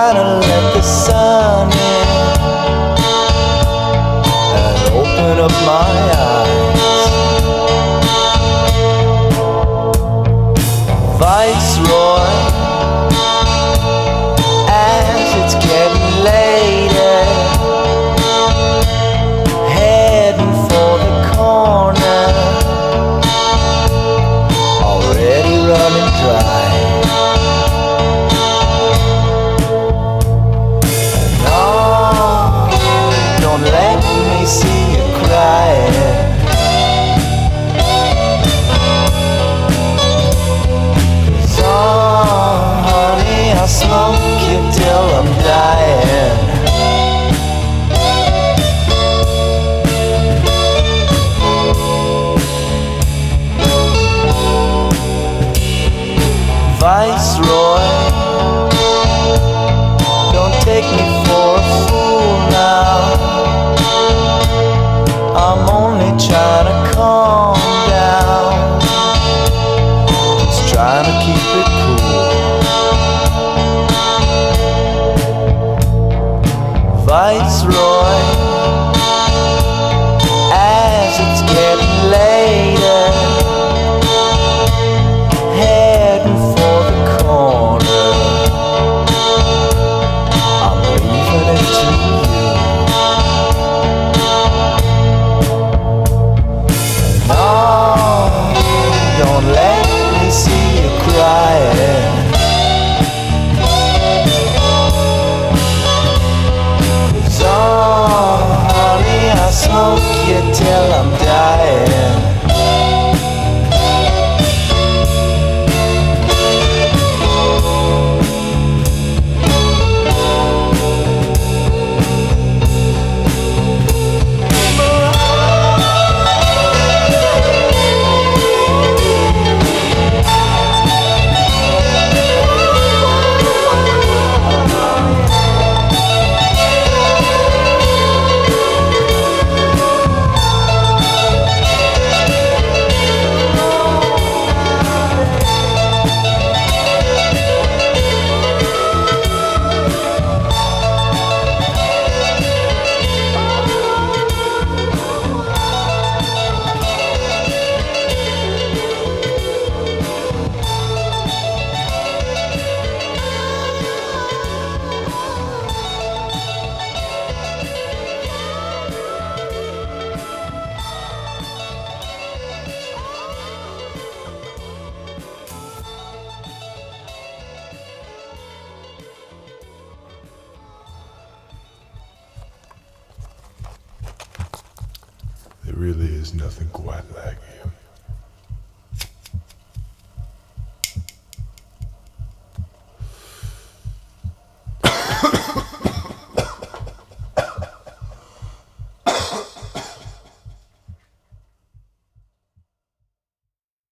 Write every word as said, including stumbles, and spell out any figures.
trying to let the sun in and open up my eyes. Viceroy, as it's getting later, heading for the corner, already running dry. Let me see you crying. 'Cause oh, honey, I'll smoke you till I'm dying. Viceroy, don't take me for a fool now. I'm only trying to calm down, just trying to keep it cool. Viceroy, as it's getting later, heading for the corner, I'm leaving it to you. Don't let me see you crying. 'Cause oh, honey, I'll smoke you till I'm dying. There really is nothing quite like it.